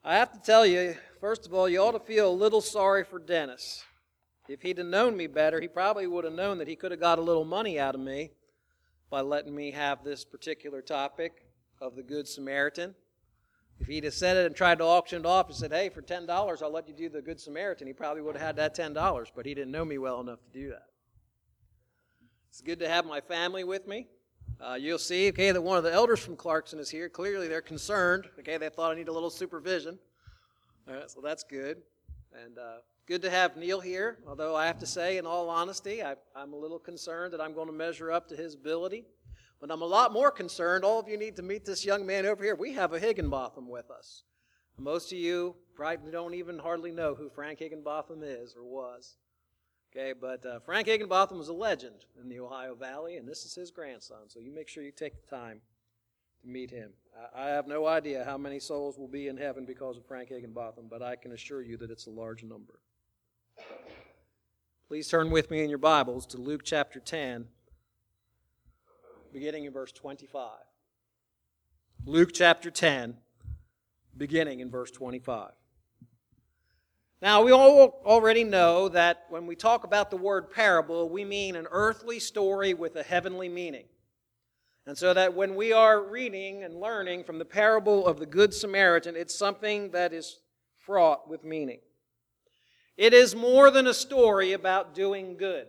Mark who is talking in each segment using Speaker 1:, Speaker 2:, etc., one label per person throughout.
Speaker 1: I have to tell you, first of all, you ought to feel a little sorry for Dennis. If he'd have known me better, he probably would have known that he could have got a little money out of me by letting me have this particular topic of the Good Samaritan. If he'd have said it and tried to auction it off and said, hey, for $10, I'll let you do the Good Samaritan, he probably would have had that $10, but he didn't know me well enough to do that. It's good to have my family with me. You'll see, okay, that one of the elders from Clarkson is here. Clearly they're concerned. Okay, they thought I need a little supervision. All right, so that's good. And good to have Neil here, although I have to say, in all honesty, I'm a little concerned that I'm going to measure up to his ability. But I'm a lot more concerned, all of you need to meet this young man over here. We have a Higginbotham with us. Most of you probably don't even hardly know who Frank Higginbotham is or was. Okay, but Frank Higginbotham was a legend in the Ohio Valley, and this is his grandson. So you make sure you take the time to meet him. I have no idea how many souls will be in heaven because of Frank Higginbotham, but I can assure you that it's a large number. Please turn with me in your Bibles to Luke chapter 10, beginning in verse 25. Luke chapter 10, beginning in verse 25. Now, we all already know that when we talk about the word parable, we mean an earthly story with a heavenly meaning. And so that when we are reading and learning from the parable of the Good Samaritan, it's something that is fraught with meaning. It is more than a story about doing good.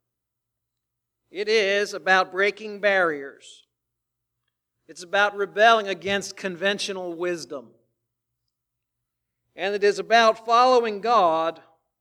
Speaker 1: It is about breaking barriers. It's about rebelling against conventional wisdom. And it is about following God,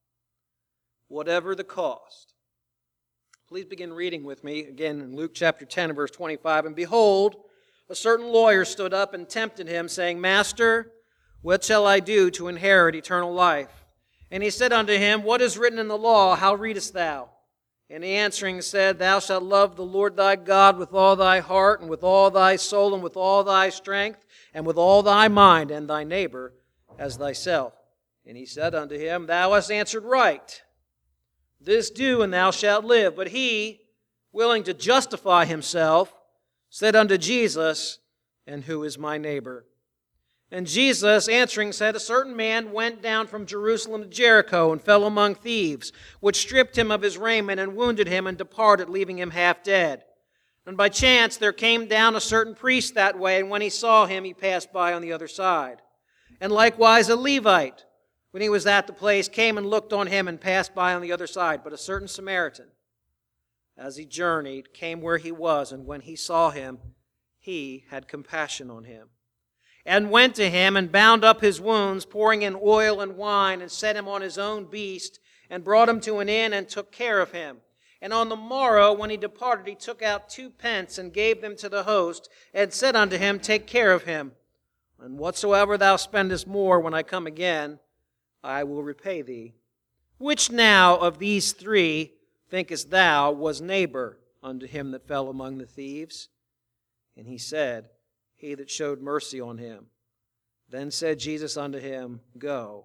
Speaker 1: whatever the cost. Please begin reading with me again in Luke chapter 10 and verse 25. And behold, a certain lawyer stood up and tempted him, saying, Master, what shall I do to inherit eternal life? And he said unto him, What is written in the law? How readest thou? And he answering said, Thou shalt love the Lord thy God with all thy heart, and with all thy soul, and with all thy strength, and with all thy mind, and thy neighbor as thyself. And he said unto him, Thou hast answered right. This do, and thou shalt live. But he, willing to justify himself, said unto Jesus, And who is my neighbor? And Jesus, answering, said, A certain man went down from Jerusalem to Jericho, and fell among thieves, which stripped him of his raiment, and wounded him, and departed, leaving him half dead. And by chance there came down a certain priest that way, and when he saw him, he passed by on the other side. And likewise a Levite, when he was at the place, came and looked on him and passed by on the other side. But a certain Samaritan, as he journeyed, came where he was, and when he saw him, he had compassion on him, and went to him and bound up his wounds, pouring in oil and wine, and set him on his own beast, and brought him to an inn, and took care of him. And on the morrow, when he departed, he took out 2 pence, and gave them to the host, and said unto him, Take care of him. And whatsoever thou spendest more when I come again, I will repay thee. Which now of these 3 thinkest thou was neighbor unto him that fell among the thieves? And he said, He that showed mercy on him. Then said Jesus unto him, Go,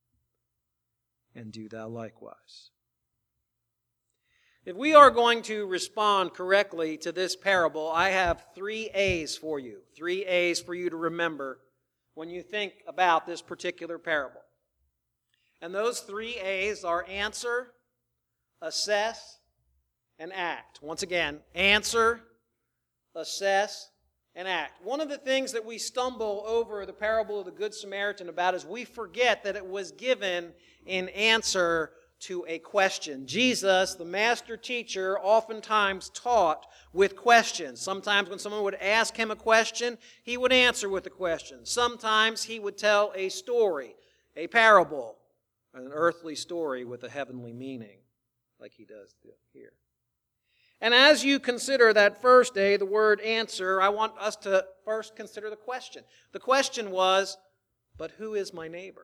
Speaker 1: and do thou likewise. If we are going to respond correctly to this parable, I have 3 A's for you. 3 A's for you to remember when you think about this particular parable. And those 3 A's are answer, assess, and act. Once again, answer, assess, and act. One of the things that we stumble over the parable of the Good Samaritan about is we forget that it was given in answer to a question. Jesus, the master teacher, oftentimes taught with questions. Sometimes when someone would ask him a question, he would answer with a question. Sometimes he would tell a story, a parable, an earthly story with a heavenly meaning, like he does here. And as you consider that first A, the word answer, I want us to first consider the question. The question was, but who is my neighbor?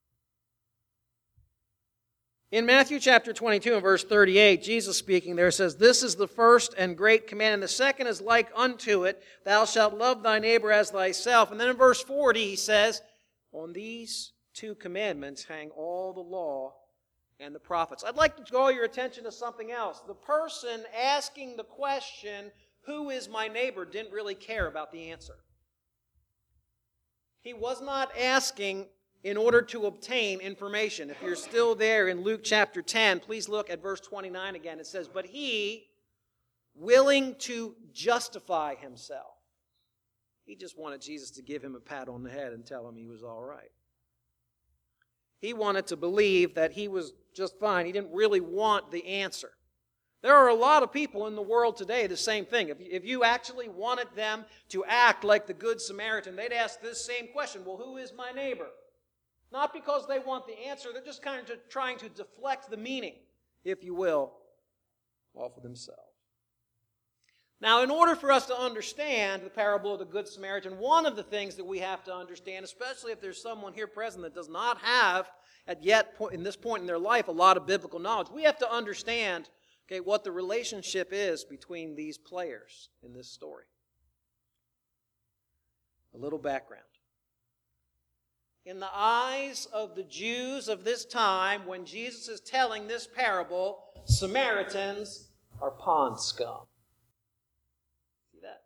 Speaker 1: In Matthew chapter 22 and verse 38, Jesus speaking there says, This is the first and great command, and the second is like unto it, Thou shalt love thy neighbor as thyself. And then in verse 40 he says, On these 2 commandments hang all the law and the prophets. I'd like to draw your attention to something else. The person asking the question, Who is my neighbor, didn't really care about the answer. He was not asking in order to obtain information. If you're still there in Luke chapter 10, please look at verse 29 again. It says, "But he, willing to justify himself." He just wanted Jesus to give him a pat on the head and tell him he was all right. He wanted to believe that he was just fine. He didn't really want the answer. There are a lot of people in the world today, the same thing. If you actually wanted them to act like the Good Samaritan, they'd ask this same question, well, who is my neighbor? Not because they want the answer, they're just kind of trying to deflect the meaning, if you will, off of themselves. Now, in order for us to understand the parable of the Good Samaritan, one of the things that we have to understand, especially if there's someone here present that does not have, in this point in their life, a lot of biblical knowledge, we have to understand what the relationship is between these players in this story. A little background. In the eyes of the Jews of this time, when Jesus is telling this parable, Samaritans are pond scum. See that?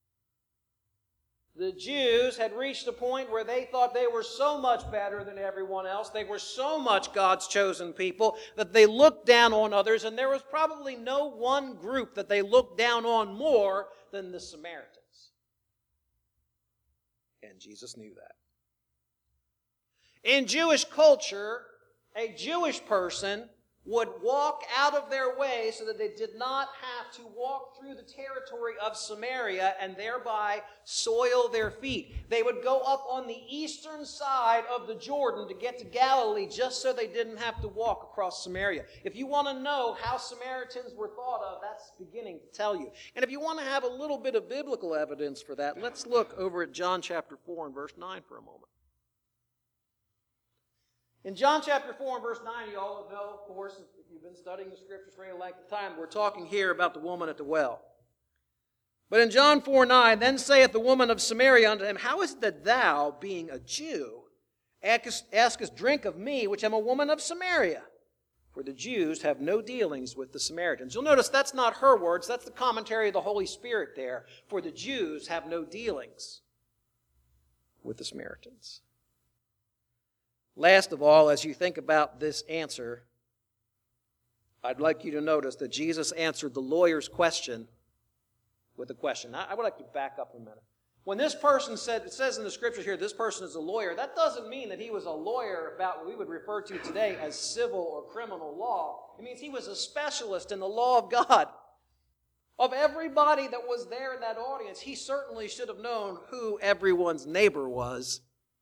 Speaker 1: The Jews had reached a point where they thought they were so much better than everyone else, they were so much God's chosen people, that they looked down on others, and there was probably no one group that they looked down on more than the Samaritans. And Jesus knew that. In Jewish culture, a Jewish person would walk out of their way so that they did not have to walk through the territory of Samaria and thereby soil their feet. They would go up on the eastern side of the Jordan to get to Galilee just so they didn't have to walk across Samaria. If you want to know how Samaritans were thought of, that's beginning to tell you. And if you want to have a little bit of biblical evidence for that, let's look over at John chapter 4 and verse 9 for a moment. In John chapter 4 and verse 9, you all know, of course, if you've been studying the Scriptures for any length of time, we're talking here about the woman at the well. But in John 4:9, "Then saith the woman of Samaria unto him, How is it that thou, being a Jew, askest drink of me, which am a woman of Samaria? For the Jews have no dealings with the Samaritans." You'll notice that's not her words, that's the commentary of the Holy Spirit there. For the Jews have no dealings with the Samaritans. Last of all, as you think about this answer, I'd like you to notice that Jesus answered the lawyer's question with a question. I would like to back up a minute. When this person said, it says in the Scriptures here, this person is a lawyer, that doesn't mean that he was a lawyer about what we would refer to today as civil or criminal law. It means he was a specialist in the law of God. Of everybody that was there in that audience, he certainly should have known who everyone's neighbor was.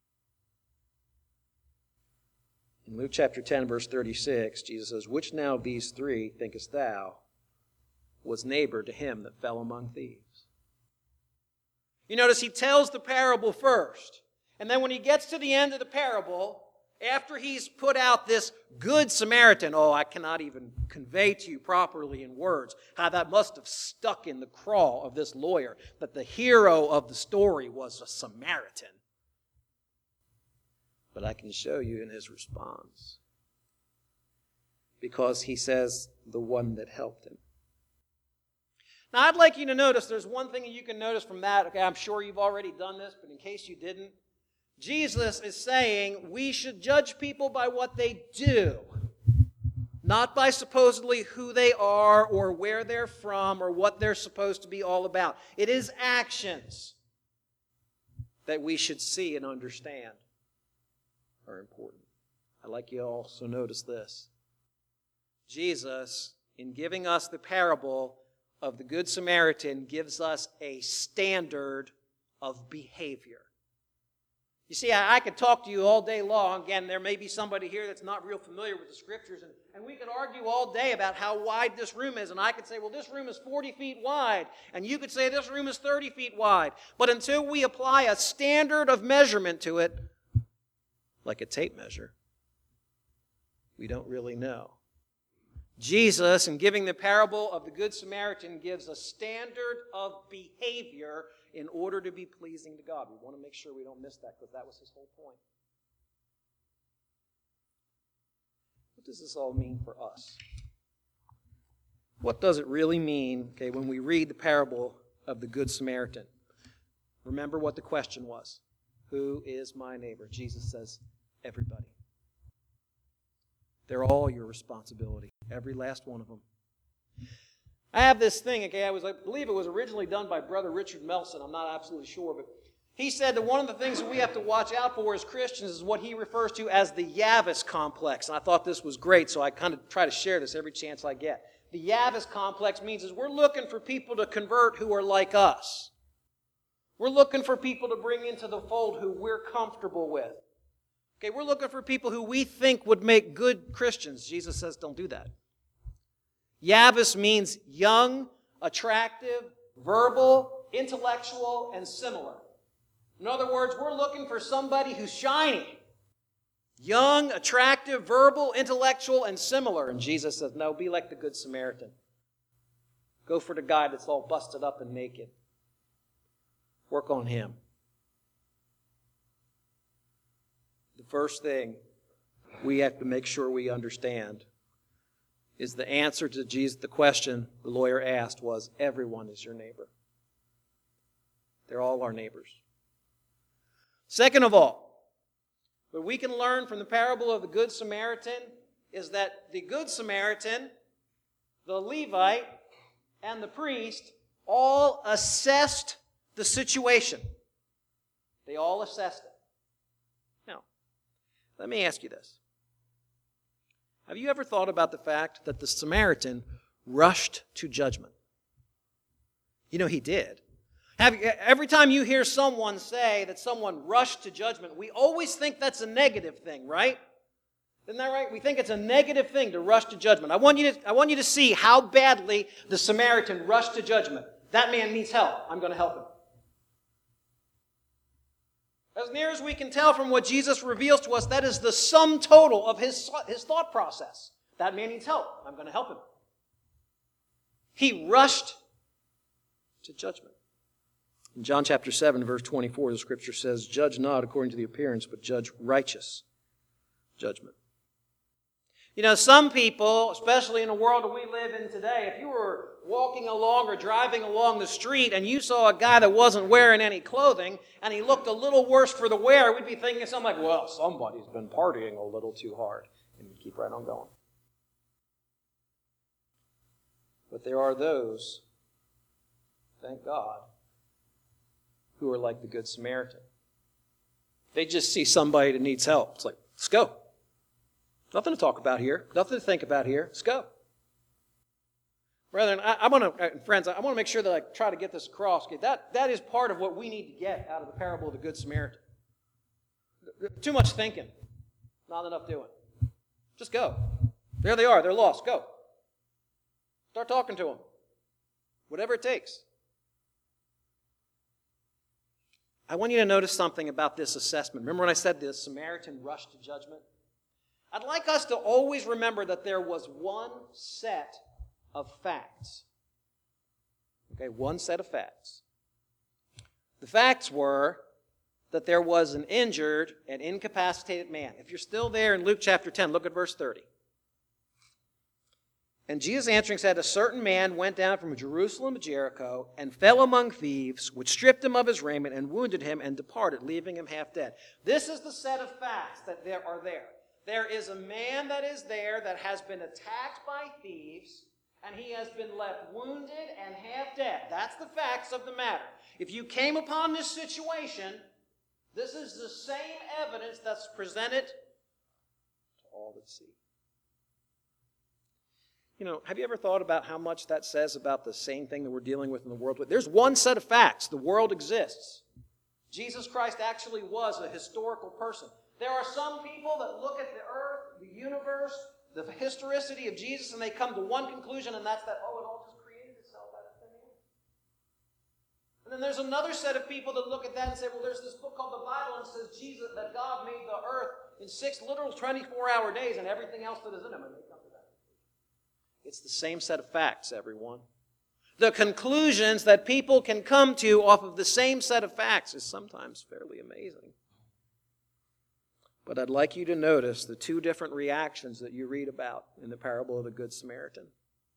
Speaker 1: In Luke chapter 10, verse 36, Jesus says, "Which now of these three, thinkest thou, was neighbor to him that fell among thieves?" You notice he tells the parable first. And then when he gets to the end of the parable, after he's put out this good Samaritan, I cannot even convey to you properly in words how that must have stuck in the craw of this lawyer, that the hero of the story was a Samaritan. But I can show you in his response. Because he says, the one that helped him. Now, I'd like you to notice, there's one thing you can notice from that. Okay, I'm sure you've already done this, but in case you didn't, Jesus is saying we should judge people by what they do, not by supposedly who they are or where they're from or what they're supposed to be all about. It is actions that we should see and understand are important. I'd like you to also notice this. Jesus, in giving us the parable of the Good Samaritan, gives us a standard of behavior. You see, I could talk to you all day long. Again, there may be somebody here that's not real familiar with the Scriptures, and we could argue all day about how wide this room is. And I could say, well, this room is 40 feet wide. And you could say this room is 30 feet wide. But until we apply a standard of measurement to it, like a tape measure, we don't really know. Jesus, in giving the parable of the Good Samaritan, gives a standard of behavior in order to be pleasing to God. We want to make sure we don't miss that, because that was his whole point. What does this all mean for us? What does it really mean, when we read the parable of the Good Samaritan? Remember what the question was. Who is my neighbor? Jesus says, Everybody. They're all your responsibility. Every last one of them. I have this thing, okay, I believe it was originally done by Brother Richard Melson. I'm not absolutely sure, but he said that one of the things that we have to watch out for as Christians is what he refers to as the Yavis complex. And I thought this was great, so I kind of try to share this every chance I get. The Yavis complex means is we're looking for people to convert who are like us. We're looking for people to bring into the fold who we're comfortable with. Okay, we're looking for people who we think would make good Christians. Jesus says don't do that. Yavis means young, attractive, verbal, intellectual, and similar. In other words, we're looking for somebody who's shiny. Young, attractive, verbal, intellectual, and similar. And Jesus says, no, be like the Good Samaritan. Go for the guy that's all busted up and naked. Work on him. The first thing we have to make sure we understand is the answer to Jesus, the question the lawyer asked was, everyone is your neighbor. They're all our neighbors. Second of all, what we can learn from the parable of the Good Samaritan is that the Good Samaritan, the Levite, and the priest all assessed the situation. They all assessed it. Now, let me ask you this. Have you ever thought about the fact that the Samaritan rushed to judgment? You know, he did. Every time you hear someone say that someone rushed to judgment, we always think that's a negative thing, right? Isn't that right? We think it's a negative thing to rush to judgment. I want you to see how badly the Samaritan rushed to judgment. That man needs help. I'm going to help him. As near as we can tell from what Jesus reveals to us, that is the sum total of his thought process. That man needs help. I'm going to help him. He rushed to judgment. In John chapter 7, verse 24, the scripture says, judge not according to the appearance, but judge righteous judgment. You know, some people, especially in the world that we live in today, if you were walking along or driving along the street and you saw a guy that wasn't wearing any clothing and he looked a little worse for the wear, we'd be thinking something like, well, somebody's been partying a little too hard. And we'd keep right on going. But there are those, thank God, who are like the Good Samaritan. They just see somebody that needs help. It's like, let's go. Nothing to talk about here. Nothing to think about here. Let's go. Brethren, friends, I want to make sure that I try to get this across. That is part of what we need to get out of the parable of the Good Samaritan. Too much thinking. Not enough doing. Just go. There they are. They're lost. Go. Start talking to them. Whatever it takes. I want you to notice something about this assessment. Remember when I said the Samaritan rushed to judgment? I'd like us to always remember that there was one set of facts. Okay, one set of facts. The facts were that there was an injured and incapacitated man. If you're still there in Luke chapter 10, look at verse 30. And Jesus answering said, a certain man went down from Jerusalem to Jericho and fell among thieves, which stripped him of his raiment and wounded him and departed, leaving him half dead. This is the set of facts that are there. There is a man that is there that has been attacked by thieves, and he has been left wounded and half dead. That's the facts of the matter. If you came upon this situation, this is the same evidence that's presented to all that see. You know, have you ever thought about how much that says about the same thing that we're dealing with in the world? There's one set of facts. The world exists. Jesus Christ actually was a historical person. There are some people that look at the earth, the universe, the historicity of Jesus, and they come to one conclusion, and that's that, oh, it all just created itself out of thin air. And then there's another set of people that look at that and say, well, there's this book called the Bible, and it says that God made the earth in 6 literal 24-hour days and everything else that is in them, and they come to that. It's the same set of facts, everyone. The conclusions that people can come to off of the same set of facts is sometimes fairly amazing. But I'd like you to notice the two different reactions that you read about in the parable of the Good Samaritan.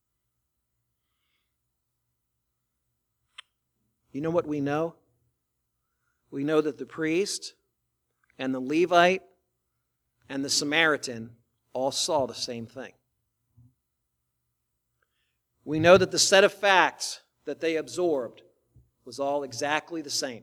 Speaker 1: You know what we know? We know that the priest and the Levite and the Samaritan all saw the same thing. We know that the set of facts that they absorbed was all exactly the same.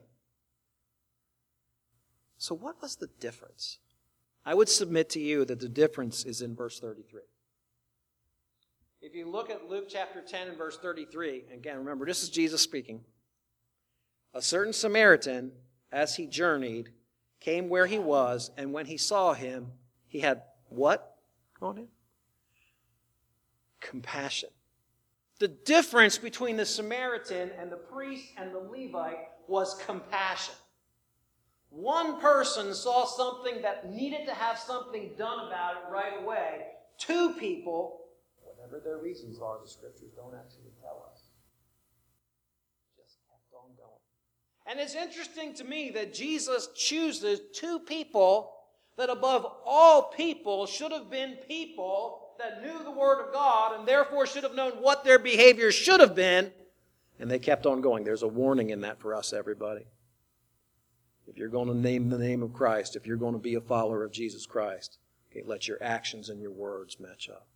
Speaker 1: So what was the difference? I would submit to you that the difference is in verse 33. If you look at Luke chapter 10 and verse 33, again, remember, this is Jesus speaking. A certain Samaritan, as he journeyed, came where he was, and when he saw him, he had what on him? Compassion. The difference between the Samaritan and the priest and the Levite was compassion. One person saw something that needed to have something done about it right away. Two people, whatever their reasons are, the Scriptures don't actually tell us, just kept on going. And it's interesting to me that Jesus chooses two people that above all people should have been people that knew the Word of God and therefore should have known what their behavior should have been, and they kept on going. There's a warning in that for us, everybody. If you're going to name the name of Christ, if you're going to be a follower of Jesus Christ, okay, let your actions and your words match up.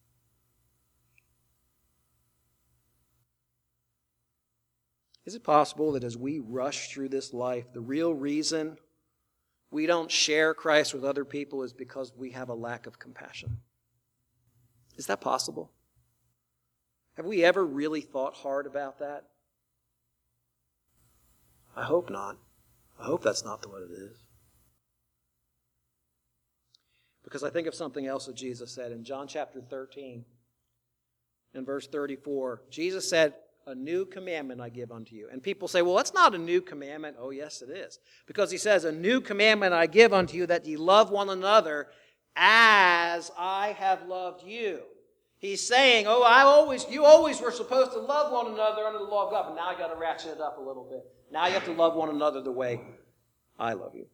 Speaker 1: Is it possible that as we rush through this life, the real reason we don't share Christ with other people is because we have a lack of compassion? Is that possible? Have we ever really thought hard about that? I hope not. I hope that's not what it is. Because I think of something else that Jesus said in John chapter 13 and verse 34. Jesus said, "A new commandment I give unto you." And people say, well, that's not a new commandment. Oh, yes, it is. Because he says, "A new commandment I give unto you, that ye love one another as I have loved you." He's saying, you always were supposed to love one another under the law of God, but now you got to ratchet it up a little bit. Now you have to love one another the way I love you.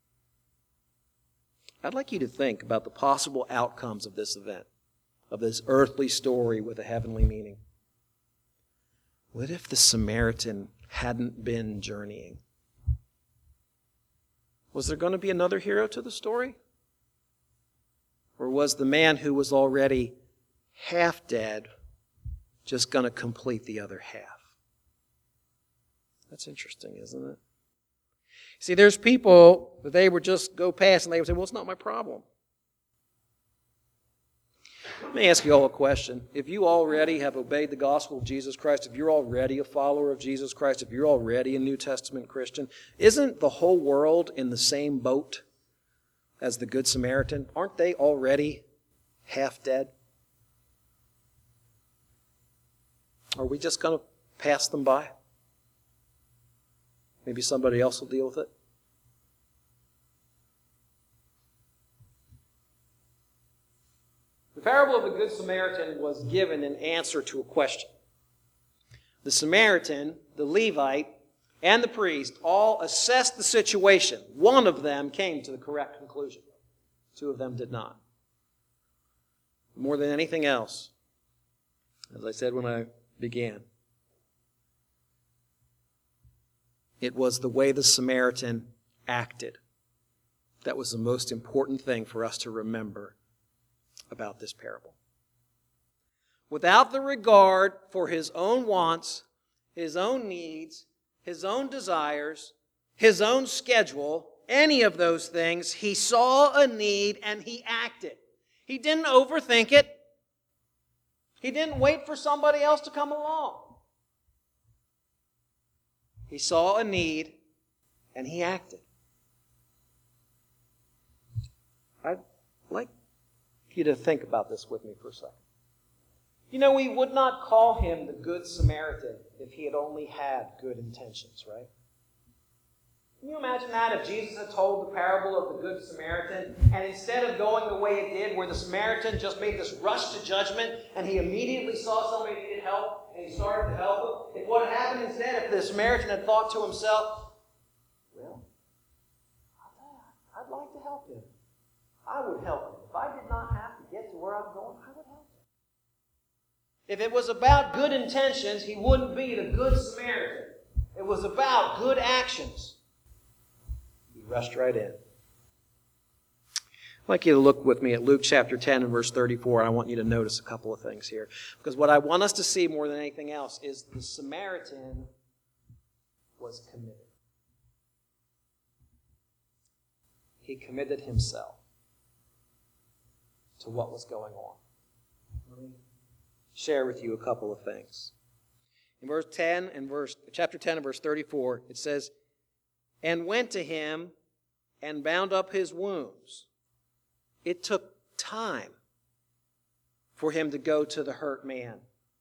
Speaker 1: I'd like you to think about the possible outcomes of this event, of this earthly story with a heavenly meaning. What if the Samaritan hadn't been journeying? Was there going to be another hero to the story? Or was the man who was already half dead just going to complete the other half? That's interesting, isn't it? See, there's people that they would just go past and they would say, well, it's not my problem. Let me ask you all a question. If you already have obeyed the gospel of Jesus Christ, if you're already a follower of Jesus Christ, if you're already a New Testament Christian, isn't the whole world in the same boat as the Good Samaritan? Aren't they already half dead? Are we just going to pass them by? Maybe somebody else will deal with it. The parable of the Good Samaritan was given in answer to a question. The Samaritan, the Levite, and the priest all assessed the situation. One of them came to the correct conclusion. Two of them did not. More than anything else, as I said when I began, it was the way the Samaritan acted that was the most important thing for us to remember about this parable. Without the regard for his own wants, his own needs, his own desires, his own schedule, any of those things, he saw a need and he acted. He didn't overthink it. He didn't wait for somebody else to come along. He saw a need and he acted. I'd like you to think about this with me for a second. You know, we would not call him the Good Samaritan if he had only had good intentions, right? Can you imagine that if Jesus had told the parable of the Good Samaritan, and instead of going the way it did, where the Samaritan just made this rush to judgment, and he immediately saw somebody who needed help, and he started to help him, if what had happened instead, if the Samaritan had thought to himself, well, I'd like to help him. I would help him. If I did not have to get to where I'm going, I would help him. If it was about good intentions, he wouldn't be the Good Samaritan. It was about good actions. He rushed right in. I'd like you to look with me at Luke chapter 10 and verse 34, and I want you to notice a couple of things here. Because what I want us to see more than anything else is the Samaritan was committed. He committed himself to what was going on. Let me share with you a couple of things. In chapter 10 and verse 34, it says, "And went to him and bound up his wounds." It took time for him to go to the hurt man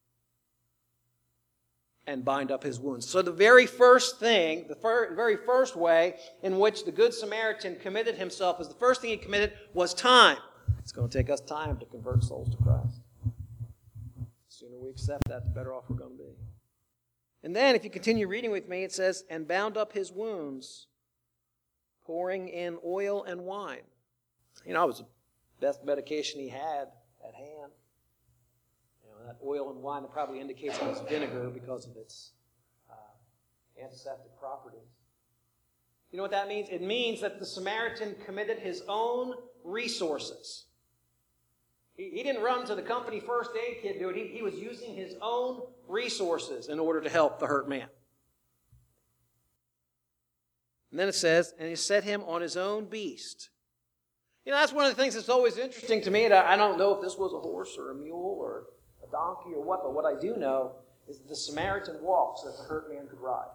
Speaker 1: and bind up his wounds. So the very first thing, the very first way in which the Good Samaritan committed himself, is the first thing he committed was time. It's going to take us time to convert souls to Christ. The sooner we accept that, the better off we're going to be. And then, if you continue reading with me, it says, "And bound up his wounds, pouring in oil and wine." It was the best medication he had at hand. That oil and wine, that probably indicates it was vinegar because of its antiseptic properties. You know what that means? It means that the Samaritan committed his own resources. He didn't run to the company first aid kit to do it. He was using his own resources in order to help the hurt man. And then it says, "And he set him on his own beast." That's one of the things that's always interesting to me. And I don't know if this was a horse or a mule or a donkey or what, but what I do know is that the Samaritan walked so that the hurt man could ride.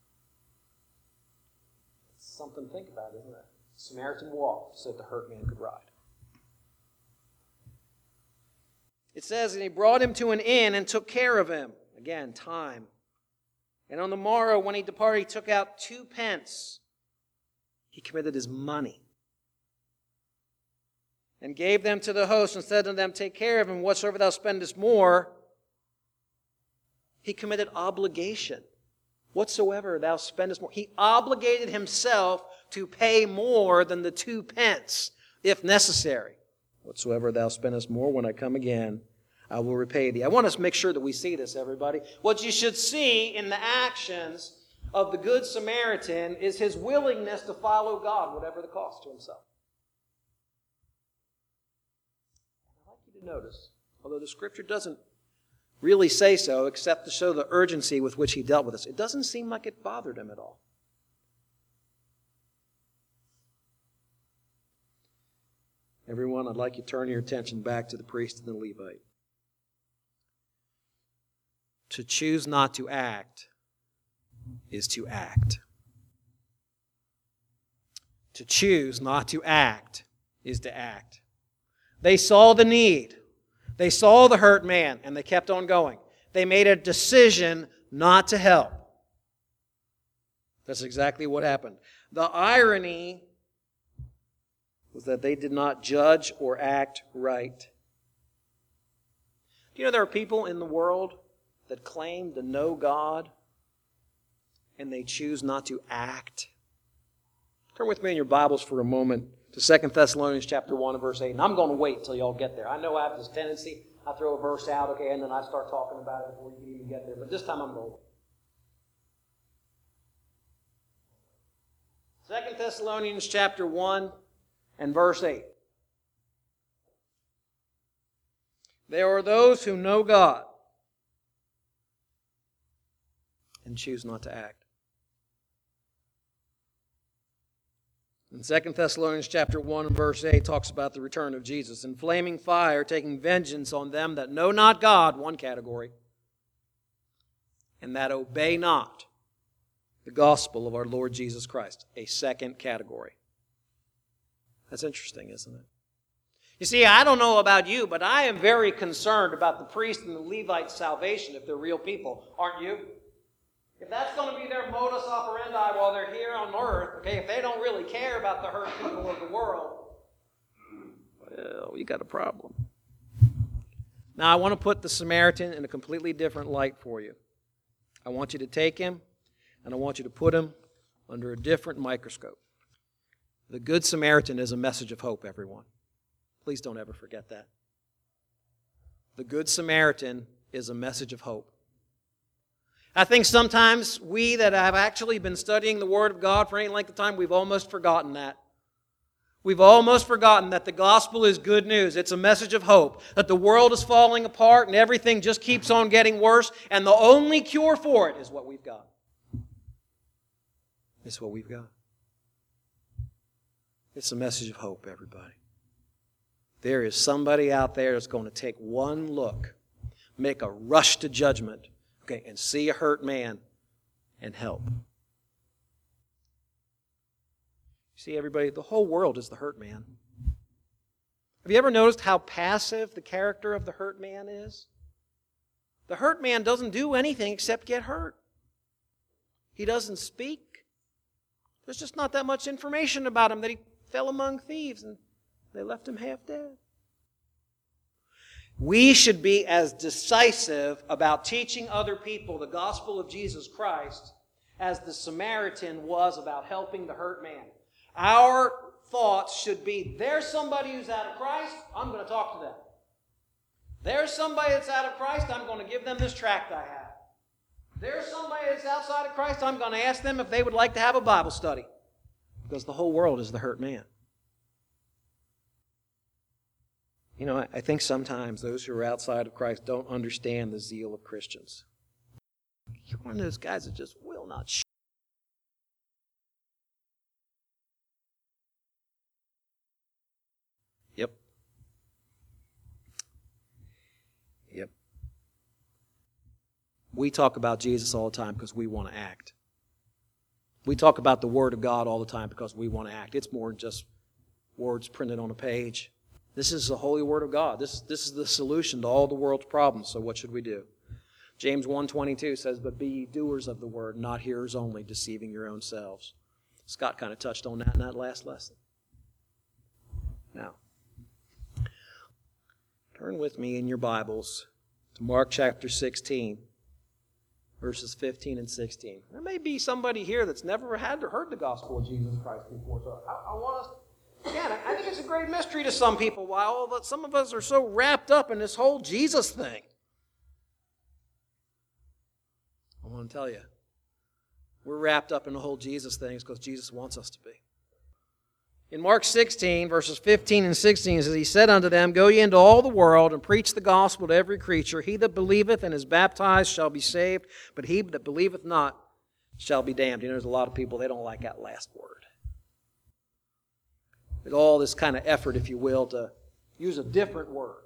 Speaker 1: It's something to think about, isn't it? The Samaritan walked so that the hurt man could ride. It says, "And he brought him to an inn and took care of him." Again, time. "And on the morrow, when he departed, he took out 2 pence. He committed his money. And gave them to the host and said to them, 'Take care of him, whatsoever thou spendest more.'" He committed obligation. "Whatsoever thou spendest more." He obligated himself to pay more than the 2 pence, if necessary. "Whatsoever thou spendest more, when I come again, I will repay thee." I want us to make sure that we see this, everybody. What you should see in the actions of the Good Samaritan is his willingness to follow God, whatever the cost to himself. I'd like you to notice, although the Scripture doesn't really say so, except to show the urgency with which he dealt with this, it doesn't seem like it bothered him at all. Everyone, I'd like you to turn your attention back to the priest and the Levite. To choose not to act is to act. To choose not to act is to act. They saw the need. They saw the hurt man, and they kept on going. They made a decision not to help. That's exactly what happened. The irony was that they did not judge or act right. Do you know there are people in the world that claim to know God and they choose not to act? Turn with me in your Bibles for a moment to 2 Thessalonians chapter 1 and verse 8. And I'm going to wait until y'all get there. I know I have this tendency. I throw a verse out, okay, and then I start talking about it before you can even get there. But this time I'm going to wait. 2 Thessalonians chapter 1 and verse 8. There are those who know God and choose not to act. In 2 Thessalonians chapter 1 and verse 8 talks about the return of Jesus. "In flaming fire, taking vengeance on them that know not God," one category, "and that obey not the gospel of our Lord Jesus Christ," a second category. That's interesting, isn't it? You see, I don't know about you, but I am very concerned about the priest and the Levite's salvation if they're real people. Aren't you? If that's going to be their modus operandi while they're here on earth, okay, if they don't really care about the hurt people of the world, well, you got a problem. Now, I want to put the Samaritan in a completely different light for you. I want you to take him, and I want you to put him under a different microscope. The Good Samaritan is a message of hope, everyone. Please don't ever forget that. The Good Samaritan is a message of hope. I think sometimes we that have actually been studying the Word of God for any length of time, we've almost forgotten that. We've almost forgotten that the gospel is good news. It's a message of hope, that the world is falling apart and everything just keeps on getting worse, and the only cure for it is what we've got. It's what we've got. It's a message of hope, everybody. There is somebody out there that's going to take one look, make a rush to judgment, okay, and see a hurt man and help. See, everybody, the whole world is the hurt man. Have you ever noticed how passive the character of the hurt man is? The hurt man doesn't do anything except get hurt. He doesn't speak. There's just not that much information about him that he fell among thieves and they left him half dead. We should be as decisive about teaching other people the gospel of Jesus Christ as the Samaritan was about helping the hurt man. Our thoughts should be, there's somebody who's out of Christ, I'm going to talk to them. There's somebody that's out of Christ, I'm going to give them this tract I have. There's somebody that's outside of Christ, I'm going to ask them if they would like to have a Bible study. Because the whole world is the hurt man. You know, I think sometimes those who are outside of Christ don't understand the zeal of Christians. You're one of those guys that just will not Yep. We talk about Jesus all the time because we want to act. We talk about the Word of God all the time because we want to act. It's more than just words printed on a page. This is the holy Word of God. This is the solution to all the world's problems. So what should we do? James 1:22 says, "But be ye doers of the word, not hearers only, deceiving your own selves." Scott kind of touched on that in that last lesson. Now, turn with me in your Bibles to Mark chapter 16, verses 15 and 16. There may be somebody here that's never heard the gospel of Jesus Christ before. So I want us, again, I think it's a great mystery to some people why some of us are so wrapped up in this whole Jesus thing. I want to tell you, we're wrapped up in the whole Jesus thing because Jesus wants us to be. In Mark 16, verses 15 and 16, it says, "He said unto them, Go ye into all the world, and preach the gospel to every creature. He that believeth and is baptized shall be saved, but he that believeth not shall be damned." You know, there's a lot of people, they don't like that last word. There's all this kind of effort, if you will, to use a different word.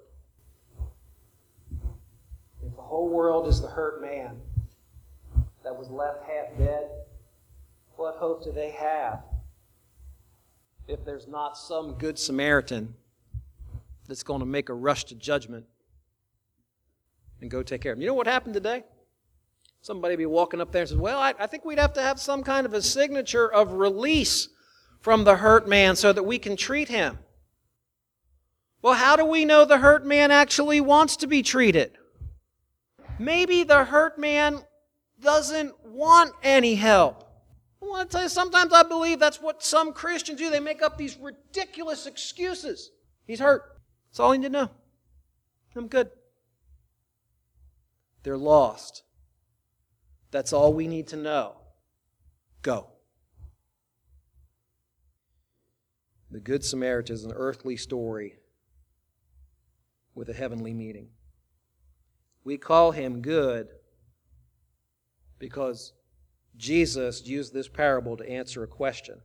Speaker 1: If the whole world is the hurt man that was left half dead, what hope do they have if there's not some good Samaritan that's going to make a rush to judgment and go take care of him? You know what happened today? Somebody be walking up there and says, "Well, I think we'd have to have some kind of a signature of release from the hurt man so that we can treat him." Well, how do we know the hurt man actually wants to be treated? Maybe the hurt man doesn't want any help. I want to tell you, sometimes I believe that's what some Christians do. They make up these ridiculous excuses. He's hurt. That's all you need to know. I'm good. They're lost. That's all we need to know. Go. The Good Samaritan is an earthly story with a heavenly meaning. We call him good because Jesus used this parable to answer a question.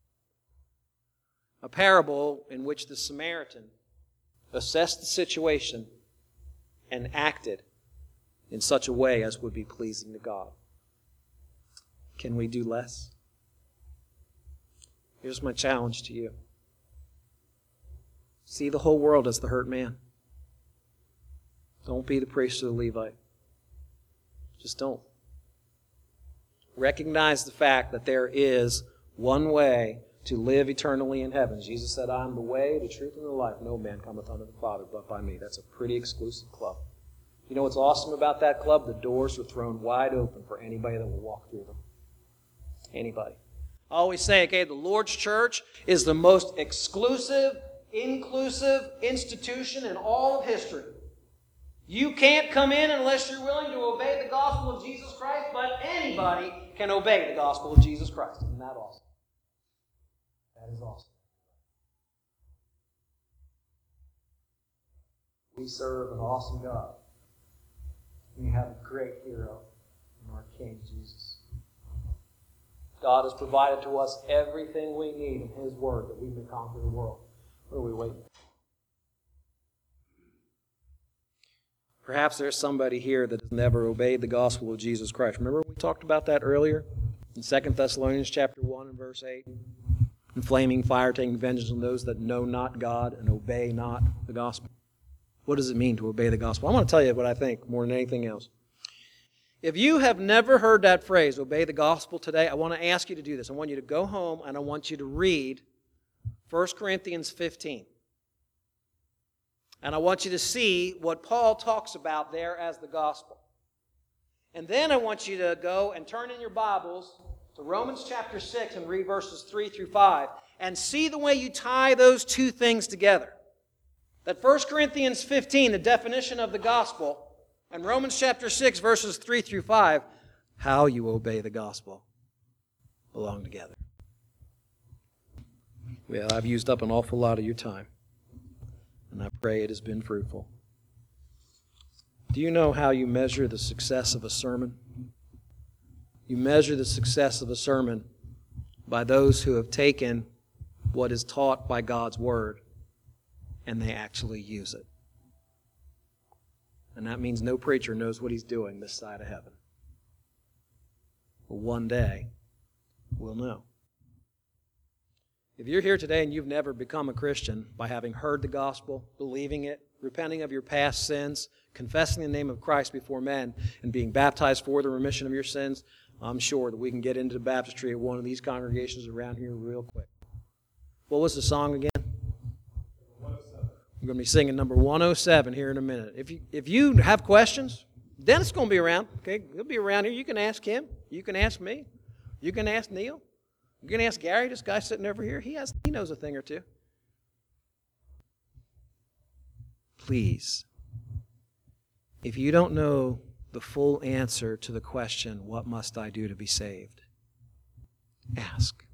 Speaker 1: A parable in which the Samaritan assessed the situation and acted in such a way as would be pleasing to God. Can we do less? Here's my challenge to you. See the whole world as the hurt man. Don't be the priest or the Levite. Just don't. Recognize the fact that there is one way to live eternally in heaven. Jesus said, "I am the way, the truth, and the life. No man cometh unto the Father but by me." That's a pretty exclusive club. You know what's awesome about that club? The doors are thrown wide open for anybody that will walk through them. Anybody. I always say, okay, the Lord's church is the most exclusive, inclusive institution in all of history. You can't come in unless you're willing to obey the gospel of Jesus Christ, but anybody can obey the gospel of Jesus Christ. Isn't that awesome? That is awesome. We serve an awesome God. We have a great hero in our King Jesus. God has provided to us everything we need in His Word that we may conquer the world. What are we waiting for? Perhaps there's somebody here that has never obeyed the gospel of Jesus Christ. Remember we talked about that earlier in 2 Thessalonians chapter 1 and verse 8? In flaming fire taking vengeance on those that know not God and obey not the gospel. What does it mean to obey the gospel? I want to tell you what I think more than anything else. If you have never heard that phrase, obey the gospel, today, I want to ask you to do this. I want you to go home and I want you to read 1 Corinthians 15. And I want you to see what Paul talks about there as the gospel. And then I want you to go and turn in your Bibles to Romans chapter 6 and read verses 3 through 5 and see the way you tie those two things together. That 1 Corinthians 15, the definition of the gospel, and Romans chapter 6, verses 3 through 5, how you obey the gospel, belong together. Well, I've used up an awful lot of your time, and I pray it has been fruitful. Do you know how you measure the success of a sermon? You measure the success of a sermon by those who have taken what is taught by God's Word and they actually use it. And that means no preacher knows what he's doing this side of heaven. But one day, we'll know. If you're here today and you've never become a Christian by having heard the gospel, believing it, repenting of your past sins, confessing the name of Christ before men, and being baptized for the remission of your sins, I'm sure that we can get into the baptistry at one of these congregations around here real quick. What was the song again? We're going to be singing number 107 here in a minute. If you have questions, Dennis is going to be around. Okay, he'll be around here. You can ask him. You can ask me. You can ask Neil. You can ask Gary, this guy sitting over here. He knows a thing or two. Please, if you don't know the full answer to the question, what must I do to be saved? Ask.